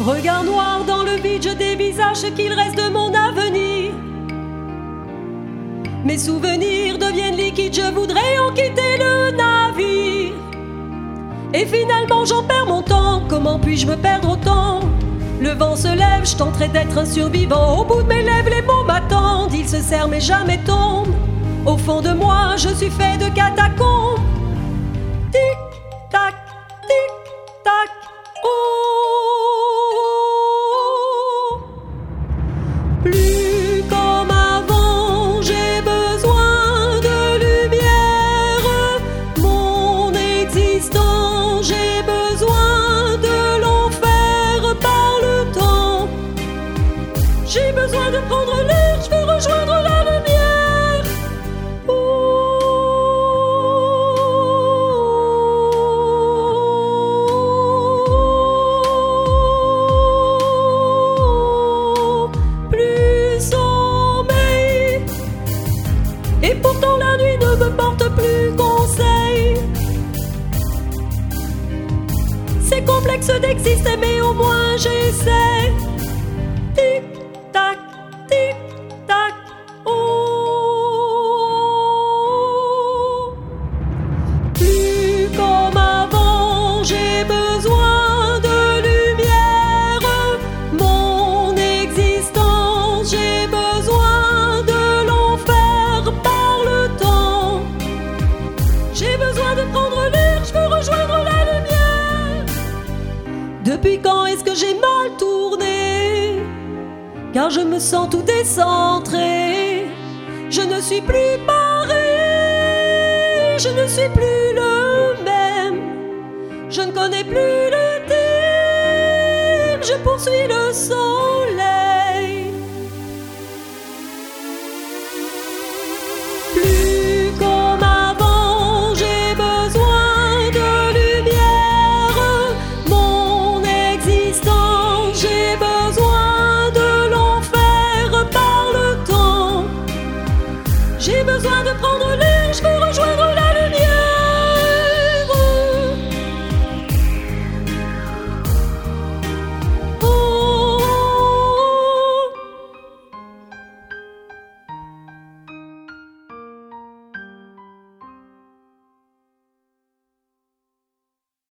Regard noir dans le vide, je dévisage ce qu'il reste de mon avenir. Mes souvenirs deviennent liquides, je voudrais en quitter le navire. Et finalement j'en perds mon temps, comment puis-je me perdre autant? Le vent se lève, je tenterai d'être un survivant. Au bout de mes lèvres les mots m'attendent, ils se serrent mais jamais tombent. Au fond de moi je suis fait de catacombes. Tic tac, tic tac, oh. Plus comme avant, j'ai besoin de lumière. Mon existence, j'ai besoin de l'enfer par le temps. J'ai besoin de prendre l'air, je veux rejoindre la lumière. Et pourtant la nuit ne me porte plus conseil. C'est complexe d'exister mais au moins j'essaie. Tic tac, tic tac, oh. Plus comme avant, j'ai besoin de lumière. Mon existence, j'ai besoin de l'enfer par le temps. J'ai besoin de prendre l'air, je veux rejoindre la lumière. Depuis quand est-ce que j'ai mal tourné? Car je me sens tout décentré. Je ne suis plus pareil, je ne suis plus le même. Je ne connais plus le thème, je poursuis le sang.